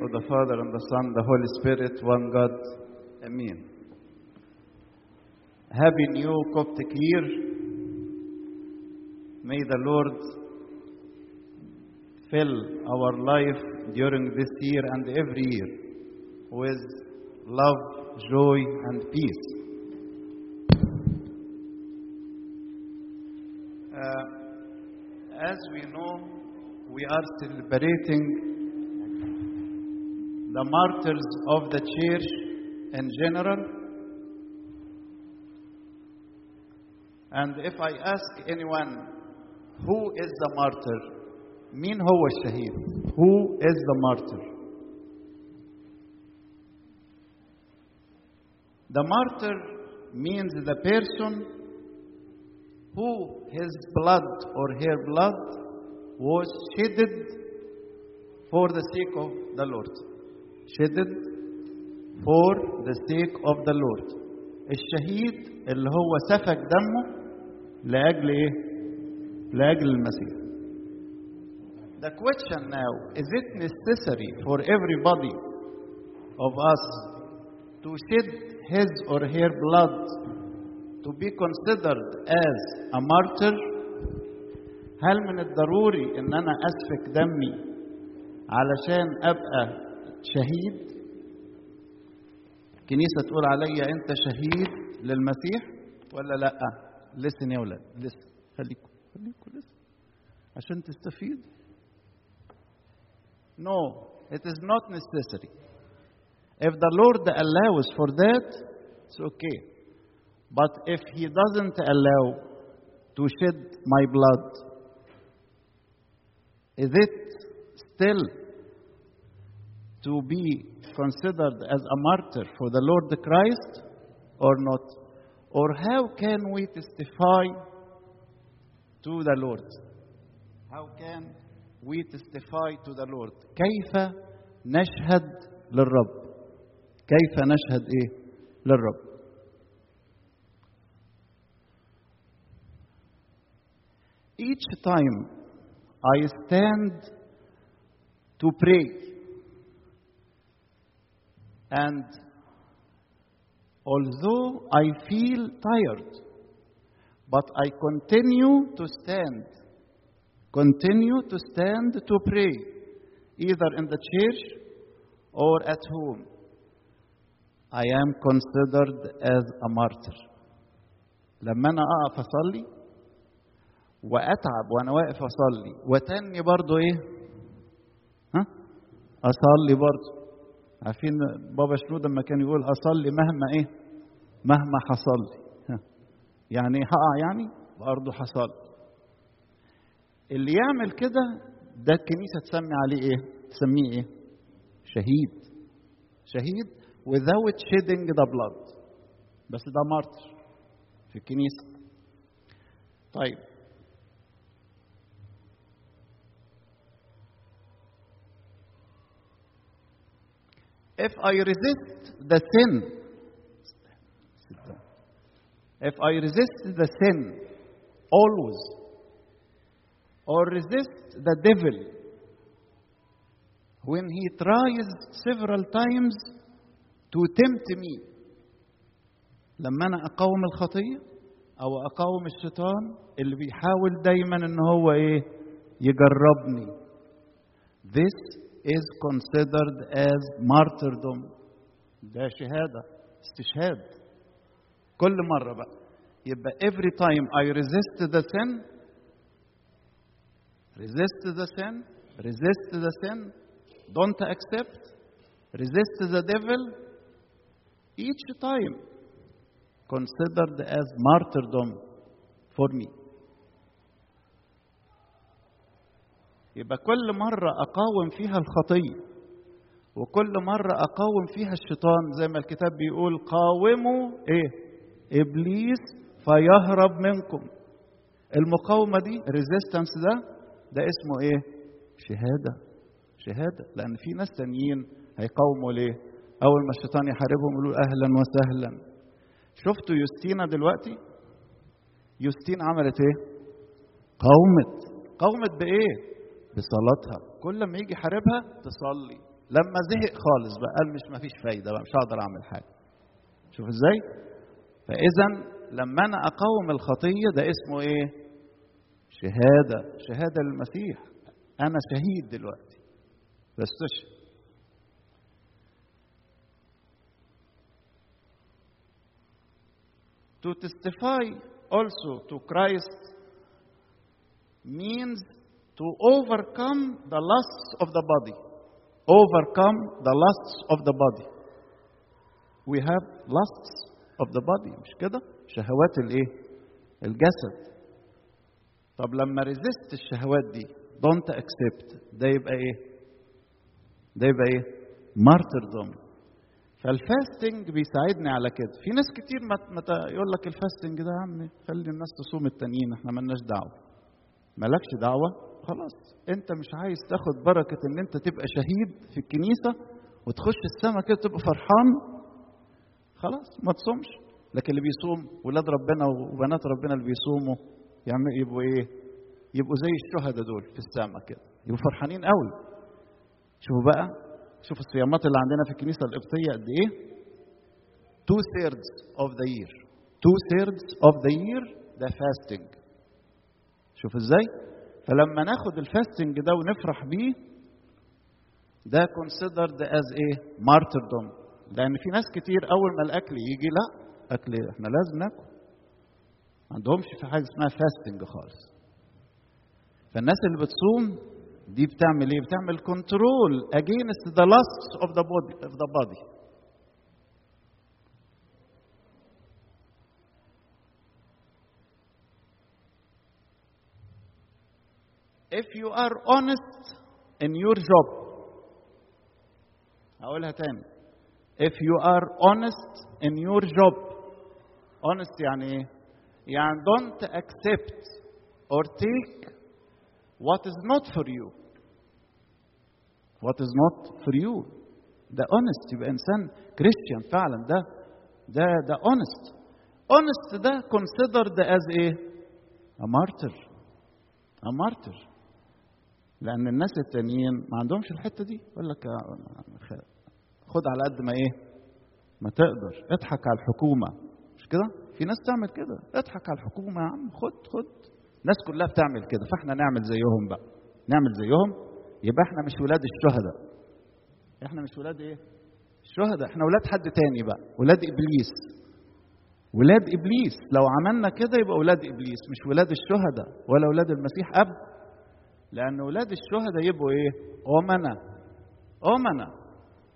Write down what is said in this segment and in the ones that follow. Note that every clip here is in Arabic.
of the Father and the Son, the Holy Spirit, one God. Amen. Happy New Coptic Year. May the Lord fill our life during this year and every year with love, joy, and peace. As we know, we are celebrating the martyrs of the church in general. And if I ask anyone, who is the martyr? مين هو الشهيد? Who is the martyr? The martyr means the person who his blood or her blood was shedded for the sake of the Lord. Shedded for the sake of the Lord. الشهيد اللي هو سفك دمه لأجل إيه؟ لأجل المسيح. The question now, is it necessary for everybody of us to shed his or her blood to be considered as a martyr? هل من الضروري ان انا اسفك دمي علشان ابقى شهيد؟ الكنيسة تقول عليا انت شهيد للمسيح ولا لا؟ listen يا ولاد، listen، خليكم listen عشان تستفيد. No, it is not necessary. If the Lord allows for that, it's okay. But if He doesn't allow to shed my blood, is it still to be considered as a martyr for the Lord Christ or not? Or how can we testify to the Lord? How can we testify to the Lord? كيف نشهد للرب؟ كيف نشهد إيه للرب؟ Each time I stand to pray and although I feel tired, but I continue to stand to pray, either in the church or at home, I am considered as a martyr. لما أنا أقف أصلي وأتعب وأنا واقف أصلي وتاني برضو إيه؟ أصلي برضو. عارفين بابا شنودة لما كان يقول أصلي مهما إيه؟ مهما حصل لي. يعني هقع يعني برضو حصل. اللي يعمل كده ده الكنيسة تسمي عليه إيه؟ تسميه إيه؟ شهيد. شهيد without shedding the blood. بس ده مارتر في الكنيسة. طيب. If I resist the sin, if I resist the sin always, or resist the devil when he tries several times to tempt me, لما أنا أقاوم الخطية أو أقاوم الشيطان اللي بيحاول دايما إن هو إيه يجربني, this is considered as martyrdom. ده شهادة استشهاد. كل مرة بقى يبقى every time I resist the sin, resist the sin, don't accept, resist the devil, each time considered as martyrdom for me. يبقى كل مرة أقاوم فيها الخطية وكل مرة أقاوم فيها الشيطان زي ما الكتاب بيقول قاوموا إيه؟ إبليس فيهرب منكم. المقاومة دي resistance ده اسمه إيه؟ شهادة. لأن في ناس تانيين هيقاوموا ليه؟ أول ما الشيطان يحاربهم يقولوا أهلا وسهلا. شفتوا يوستينا دلوقتي؟ يوستينا عملت إيه؟ قاومت بإيه؟ بصلاتها. كل ما يجي حاربها تصلي. لما زهق خالص بقى قال مش مفيش فايده بقى، مش هقدر اعمل حاجه. شوف ازاي؟ فاذا لما انا اقاوم الخطيه ده اسمه ايه؟ شهاده للمسيح. انا شهيد دلوقتي بستشهد. To testify also to Christ means to overcome the lusts of the body. Overcome the lusts of the body. We have lusts of the body، مش كده؟ شهوات الايه؟ الجسد. طب لما resist الشهوات دي don't accept، ده يبقى ايه؟ ده يبقى ايه؟ martyrdom. فالفاستنج بيساعدني على كده. في ناس كتير يقول لك الفاستنج ده يا عم خلي الناس تصوم التانيين، احنا مالناش دعوه. مالكش دعوه، خلاص. انت مش عايز تاخد بركه ان انت تبقى شهيد في الكنيسه وتخش السما كده تبقى فرحان، خلاص ما تصومش. لكن اللي بيصوم ولاد ربنا وبنات ربنا اللي بيصوموا يبقوا ايه؟ يبقوا زي الشهداء دول في السما كده، يبقوا فرحانين قوي. شوفوا بقى، شوفوا الصيامات اللي عندنا في الكنيسه القبطيه قد ايه؟ 2/3 of the year. 2/3 of the year ده فاستنج. شوف ازاي؟ فلما ناخد الفاستنج ده ونفرح بيه ده considered as ايه؟ martyrdom. لان في ناس كتير اول ما الاكل يجي لا اكل احنا لازم ناكل. ما عندهمش في حاجه اسمها فاستنج خالص. فالناس اللي بتصوم دي بتعمل ايه؟ بتعمل كنترول against the lusts of the body. If you are honest in your job، هقولها تاني. If you are honest in your job، honest يعني ايه؟ يعني don't accept or take what is not for you. What is not for you. ده honest، يبقى إنسان كريستيان فعلا. ده honest. honest ده considered as إيه؟ a martyr. a martyr. لأن الناس التانيين ما عندهمش الحتة دي. يقول لك خد على قد ما إيه؟ ما تقدر. اضحك على الحكومة، مش كده؟ في ناس تعمل كده، اضحك على الحكومة يا عم، خد. الناس كلها بتعمل كده، فاحنا نعمل زيهم بقى. نعمل زيهم يبقى احنا مش ولاد الشهداء. احنا مش ولاد ايه؟ الشهداء. احنا ولاد حد تاني بقى، ولاد ابليس. ولاد ابليس. لو عملنا كده يبقى ولاد ابليس، مش ولاد الشهداء ولا ولاد المسيح اب. لان ولاد الشهداء يبقوا ايه؟ امنا.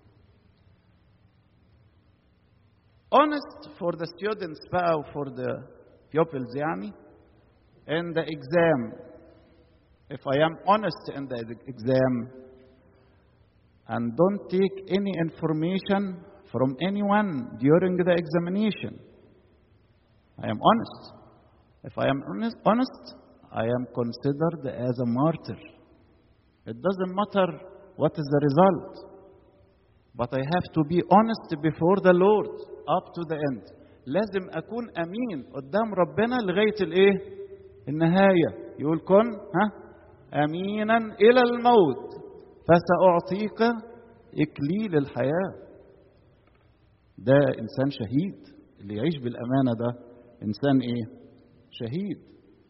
honest for the students بقى for the pupils يعني in the exam. If I am honest in the exam and don't take any information from anyone during the examination, I am honest. If I am honest, I am considered as a martyr. It doesn't matter what is the result, but I have to be honest before the Lord up to the end. لازم أكون أمين قدام ربنا لغاية الإيه؟ النهاية. يقول كن أمينا إلى الموت فسأعطيك إكليل الحياة. ده إنسان شهيد. اللي يعيش بالأمانة ده إنسان إيه؟ شهيد.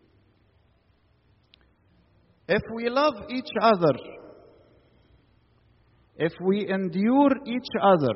If we love each other, if we endure each other,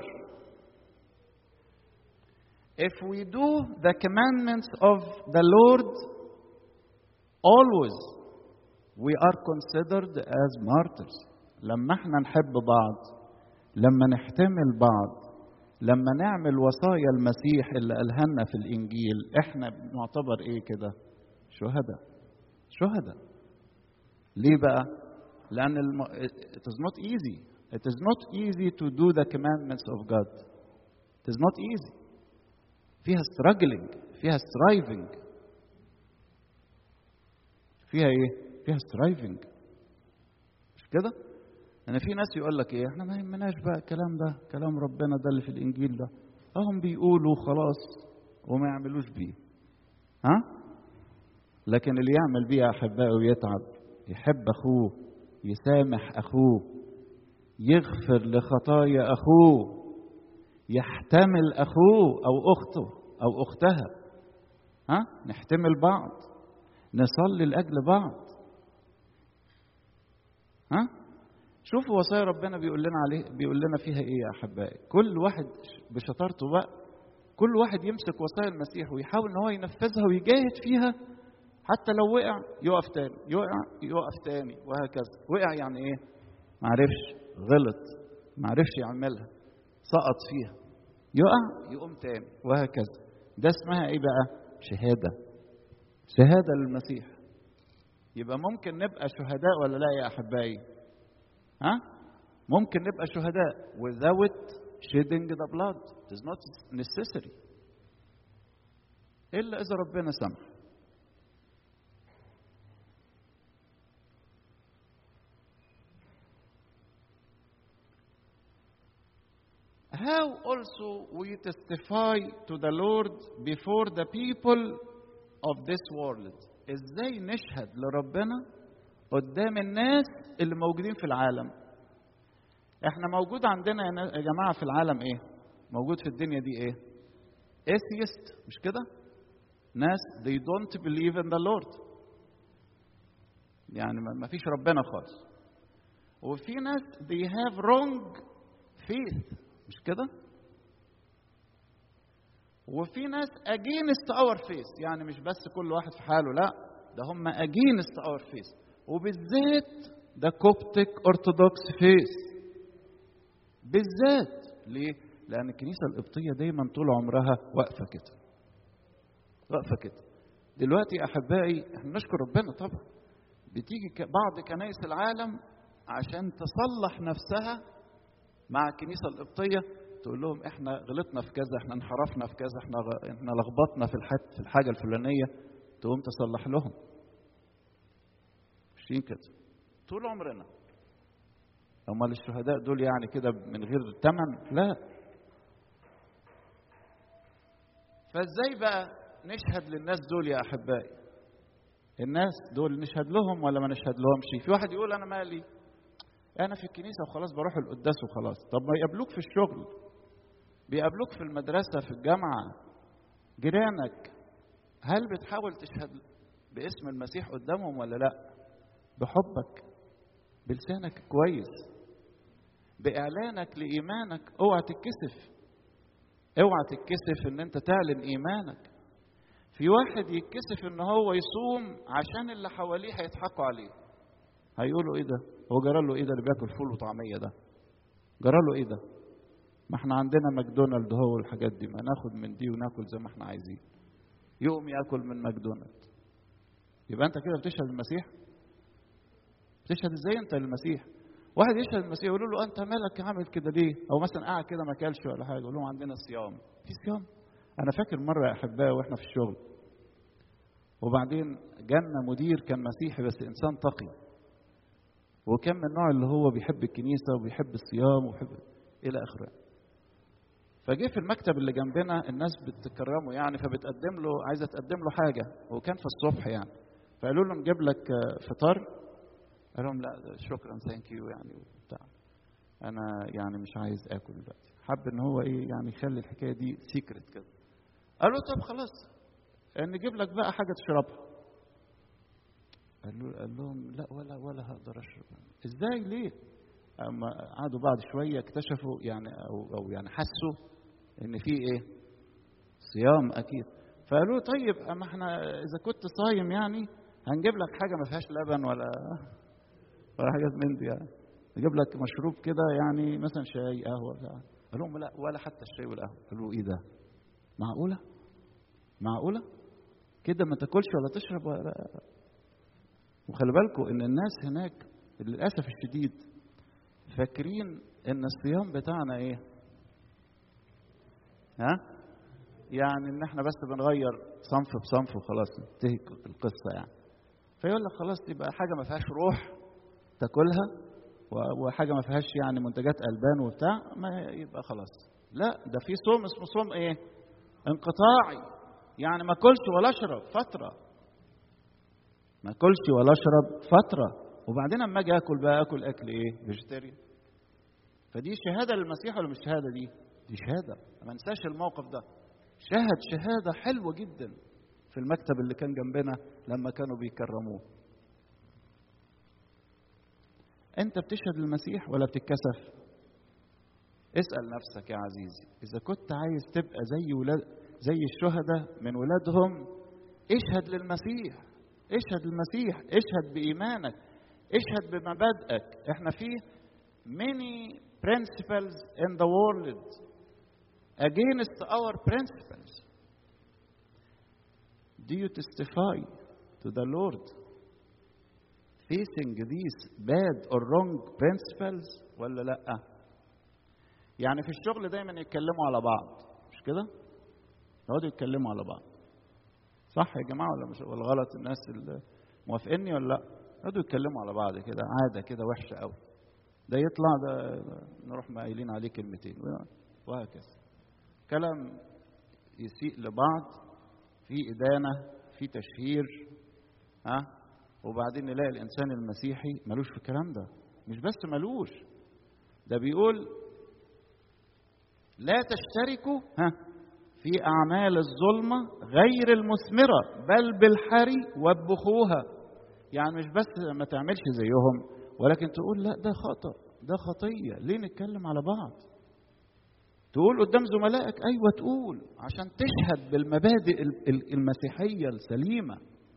if we do the commandments of the Lord always, we are considered as martyrs. لما احنا نحب بعض، لما نحتمل بعض، لما نعمل وصايا المسيح اللي قالها لنا في الإنجيل، احنا نعتبر ايه كده؟ شهداء. ليه بقى؟ لأن it is not easy. It is not easy to do the commandments of God. It is not easy. فيها struggling، فيها striving. فيها ايه؟ فيها striving. مش كده؟ أنا في ناس يقول لك ايه؟ احنا ما يهمناش بقى الكلام ده، كلام ربنا ده اللي في الإنجيل ده. هم بيقولوا خلاص وما يعملوش بيه. لكن اللي يعمل بيه يا أحبائي ويتعب، يحب أخوه، يسامح أخوه، يغفر لخطايا أخوه، يحتمل أخوه أو أخته أو أختها. نحتمل بعض، نصلي لأجل بعض. شوفوا وصايا ربنا بيقول لنا فيها ايه يا احبائي. كل واحد بشطارته بقى، كل واحد يمسك وصايا المسيح ويحاول ان هو ينفذها ويجاهد فيها، حتى لو وقع يقف تاني، يقف تاني، وهكذا. وقع يعني ايه؟ معرفش، غلط، معرفش يعملها، سقط فيها، يقع يقوم تاني، وهكذا. ده اسمها ايه بقى؟ شهادة للمسيح. يبقى ممكن نبقى شهداء ولا لا يا احبائي؟ ممكن نبقى شهداء without shedding the blood. It is not necessary إلا إذا ربنا سمح. How also we testify to the Lord before the people of this world. إزاي نشهد لربنا قدام الناس اللي موجودين في العالم؟ احنا موجود عندنا يا جماعة في العالم ايه؟ موجود في الدنيا دي ايه؟ atheist، مش كده؟ ناس they don't believe in the Lord، يعني ما فيش ربنا خالص. وفي ناس they have wrong faith، مش كده؟ وفي ناس against our faith، يعني مش بس كل واحد في حاله، لا ده هم against our faith، وبالذات ده Coptic Orthodox faith بالذات. ليه؟ لأن الكنيسة القبطية دايما طول عمرها واقفة كده. دلوقتي يا أحبائي احنا نشكر ربنا طبعا، بتيجي بعض كنائس العالم عشان تصلح نفسها مع الكنيسة القبطية، تقول لهم احنا غلطنا في كذا، احنا انحرفنا في كذا، احنا لخبطنا في الحاجة الفلانية، تقوم تصلح لهم. ماشيين كده طول عمرنا. امال الشهداء دول يعني كده من غير ثمن؟ لا. فازاي بقى نشهد للناس دول يا احبائي؟ الناس دول نشهد لهم ولا ما نشهد لهمش؟ في واحد يقول انا مالي، انا في الكنيسه وخلاص، بروح القداس وخلاص. طب ما يقابلوك في الشغل، بيقابلوك في المدرسه، في الجامعه، جيرانك، هل بتحاول تشهد باسم المسيح قدامهم ولا لا؟ بحبك، بلسانك كويس، بإعلانك لإيمانك. اوعى تتكسف ان انت تعلن إيمانك. في واحد يتكسف ان هو يصوم عشان اللي حواليه هيضحكوا عليه، هيقولوا ايه ده؟ هو جرى له ايه ده اللي بياكل فول وطعمية ده؟ جرى له ايه ده؟ ما احنا عندنا ماكدونالد هو والحاجات دي، ما ناخد من دي وناكل زي ما احنا عايزين. يقوم ياكل من ماكدونالد. يبقى انت كده بتشهد المسيح؟ بتشهد ازاي انت للمسيح؟ واحد يشهد المسيح يقولوا له انت مالك عامل كده ليه؟ او مثلا قاعد كده ما اكلش ولا حاجه، يقول لهم عندنا صيام. في صيام؟ انا فاكر مره يا احبائي واحنا في الشغل، وبعدين جالنا مدير كان مسيحي بس انسان تقي، وكان من النوع اللي هو بيحب الكنيسه وبيحب الصيام وبيحب الى اخره. فجه في المكتب اللي جنبنا الناس بتكرمه يعني، فبتقدم له، عايزه تقدم له حاجه، وكان في الصبح يعني، فقالوا له نجيب لك فطار. قال لهم لا شكرا ثانك يو يعني وبتاع، انا يعني مش عايز اكل دلوقتي. حب ان هو ايه يعني يخلي الحكايه دي سيكريت كده. قالوا طب خلاص نجيب لك بقى حاجه تشربها. قال لهم لا ولا هقدر اشرب. ازاي ليه؟ اما قعدوا بعد شويه اكتشفوا يعني او يعني حسوا ان في ايه؟ صيام اكيد. فقالوا طيب اما احنا اذا كنت صايم يعني هنجيب لك حاجه ما فيهاش لبن ولا حاجات من دي يعني، نجيب لك مشروب كده يعني مثلا شاي قهوه بتاع. قال لهم لا ولا حتى الشاي والقهوه. قالوا ايه ده؟ معقوله كده ما تاكلش ولا تشرب ولا؟ وخلي بالكم ان الناس هناك للاسف الشديد فاكرين ان الصيام بتاعنا ايه؟ يعني ان احنا بس بنغير صنف بصنف وخلاص تنتهي القصه يعني. فيقول لك خلاص يبقى حاجه ما فيهاش روح تاكلها، وحاجه ما فيهاش يعني منتجات البان وبتاع، ما يبقى خلاص. لا ده في صوم اسمه صوم ايه؟ انقطاعي، يعني ما اكلش ولا اشرب فتره، ما اكلش ولا اشرب فتره، وبعدين اما اجي اكل بقى اكل ايه؟ فيجيتيريان. فدي شهادة للمسيح ولا مش شهادة؟ دي شهادة. ما انساش الموقف ده، شهد شهادة حلوة جدا في المكتب اللي كان جنبنا لما كانوا بيكرموه. انت بتشهد للمسيح ولا بتتكسف؟ اسأل نفسك يا عزيزي، اذا كنت عايز تبقى زي الشهداء من ولادهم، اشهد للمسيح، اشهد للمسيح، اشهد بإيمانك، اشهد بمبادئك. احنا في many principles in the world against our principles. Do you testify to the Lord facing these bad or wrong principles ولا لا؟ يعني في الشغل دايما يتكلموا على بعض، مش كده؟ يقعدوا يتكلموا على بعض، صح يا جماعه ولا مش؟ ولا غلط؟ الناس اللي موافقني ولا لا؟ يقعدوا يتكلموا على بعض كده، عاده كده وحشه قوي. ده يطلع ده نروح قايلين عليه كلمتين وهكذا. كلام يسيء لبعض، في إدانة، في تشهير، وبعدين نلاقي الإنسان المسيحي ملوش في الكلام ده. مش بس ملوش، ده بيقول لا تشتركوا في أعمال الظلمة غير المثمرة بل بالحري وابخوها. يعني مش بس ما تعملش زيهم، ولكن تقول لا ده خطأ، ده خطية، ليه نتكلم على بعض؟ تقول قدام زملائك، أيوة تقول، عشان تشهد بالمبادئ المسيحية السليمة.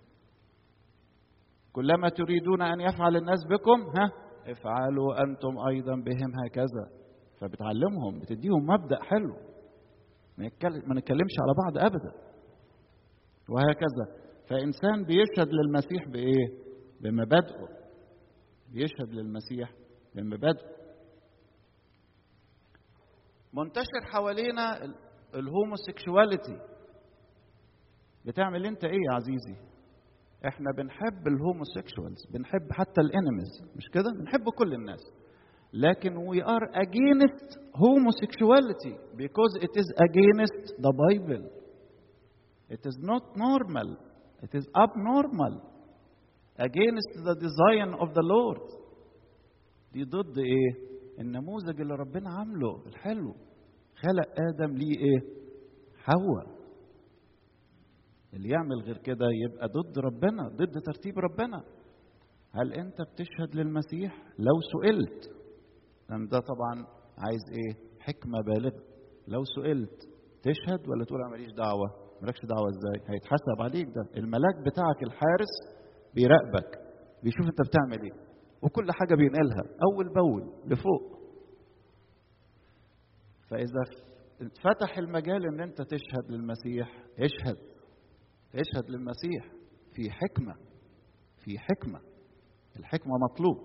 كلما تريدون أن يفعل الناس بكم افعلوا أنتم أيضا بهم هكذا. فبتعلمهم، بتديهم مبدأ حلو، ما نتكلمش على بعض أبدا وهكذا. فإنسان بيشهد للمسيح بإيه؟ بمبادئه، بيشهد للمسيح بمبادئه. منتشر حوالينا الهوموسيكشواليتي. بتعمل انت ايه يا عزيزي؟ احنا بنحب الهوموسيكشوالز، بنحب حتى الانيميز، مش كده؟ بنحب كل الناس، لكن we are against homosexuality because it is against the Bible. It is not normal, it is abnormal, against the design of the Lord. دي ضد ايه؟ النموذج اللي ربنا عامله الحلو. خلق آدم ليه ايه؟ حواء. اللي يعمل غير كده يبقى ضد ربنا، ضد ترتيب ربنا. هل انت بتشهد للمسيح؟ لو سئلت، لأن ده طبعا عايز ايه؟ حكمة بالغة. لو سئلت تشهد ولا تقول انا ماليش دعوة؟ مالكش دعوة ازاي؟ هيتحسب عليك. ده الملاك بتاعك الحارس بيراقبك، بيشوف انت بتعمل ايه، وكل حاجة بينقلها أول بأول لفوق. فإذا اتفتح المجال إن أنت تشهد للمسيح، اشهد للمسيح في حكمة، في حكمة. الحكمة مطلوب.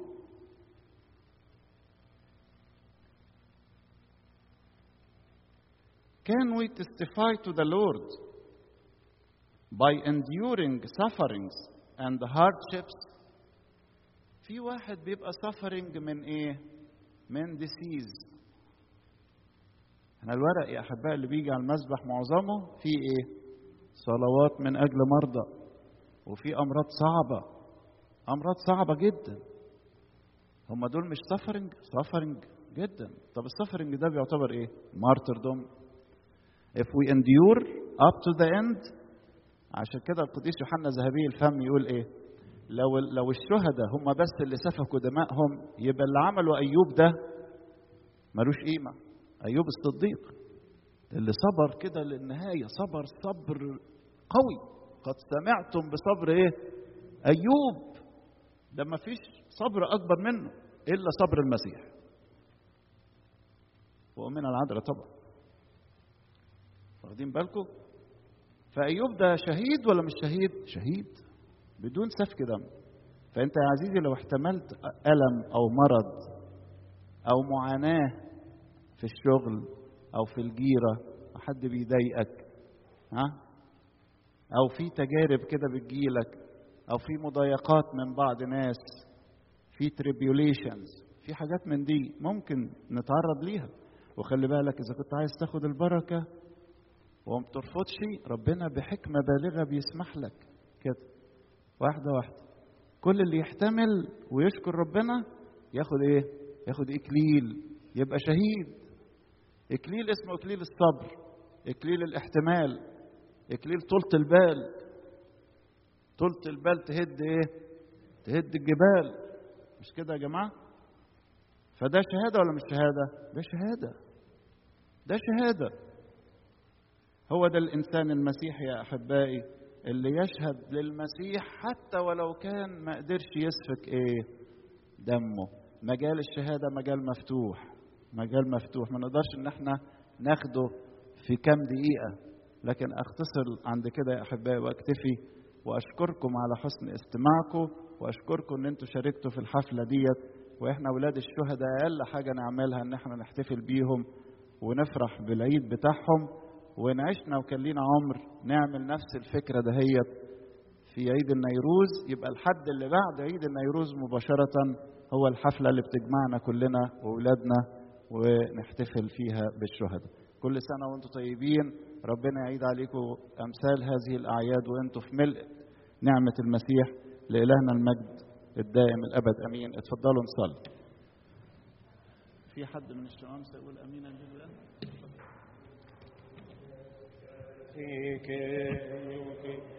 Can we testify to the Lord by enduring sufferings and hardships? في واحد بيبقى suffering من ايه؟ من disease. احنا الورق يا احبائي اللي بيجي على المسبح معظمه في ايه؟ صلوات من اجل مرضى، وفي امراض صعبة، امراض صعبة جدا. هم دول مش suffering جدا. طب السفرنج ده بيعتبر ايه؟ martyrdom. if we endure up to the end. عشان كده القديس يوحنا ذهبي الفم يقول ايه؟ لو الشهداء هم بس اللي سفكوا دمائهم، يبقى اللي عمله أيوب ده ملوش قيمة. أيوب الصديق اللي صبر كده للنهاية، صبر قوي. قد سمعتم بصبر ايه؟ أيوب. ده ما فيش صبر أكبر منه إلا صبر المسيح ومن العذراء طبعا. واخدين بالكم؟ فأيوب ده شهيد ولا مش شهيد؟ شهيد بدون سفك دم. فأنت يا عزيزي لو احتملت ألم أو مرض أو معاناة في الشغل أو في الجيرة، حد بيضايقك، أو في تجارب كده بتجيلك، أو في مضايقات من بعض ناس، في tribulations، في حاجات من دي ممكن نتعرض ليها. وخلي بالك إذا كنت عايز تاخد البركة وما بترفضش، ربنا بحكمة بالغة بيسمح لك كده واحدة واحدة. كل اللي يحتمل ويشكر ربنا ياخد ايه؟ ياخد إكليل، يبقى شهيد. إكليل اسمه إكليل الصبر، إكليل الاحتمال، إكليل طولة البال. طولة البال تهد إيه؟ تهد الجبال. مش كده يا جماعة؟ فده شهادة ولا مش شهادة؟ ده شهادة، ده شهادة. هو ده الإنسان المسيحي يا أحبائي، اللي يشهد للمسيح حتى ولو كان ما قدرش يسفك إيه؟ دمه. مجال الشهادة مجال مفتوح، مجال مفتوح، ما نقدرش إن احنا ناخده في كام دقيقة. لكن أختصر عند كده يا أحبائي وأكتفي، وأشكركم على حسن استماعكم، وأشكركم إن أنتوا شاركتوا في الحفلة ديت. وإحنا أولاد الشهداء أقل حاجة نعملها إن احنا نحتفل بيهم ونفرح بالعيد بتاعهم. وإن عشنا وكان لينا عمر نعمل نفس الفكرة دهيت في عيد النيروز. يبقى الحد اللي بعد عيد النيروز مباشرة هو الحفلة اللي بتجمعنا كلنا وأولادنا ونحتفل فيها بالشهداء. كل سنة وأنتم طيبين، ربنا يعيد عليكم أمثال هذه الأعياد وأنتم في ملء نعمة المسيح. لإلهنا المجد الدائم الأبد، أمين. اتفضلوا نصلي. في حد من الشمامسة يقول أمين الآن؟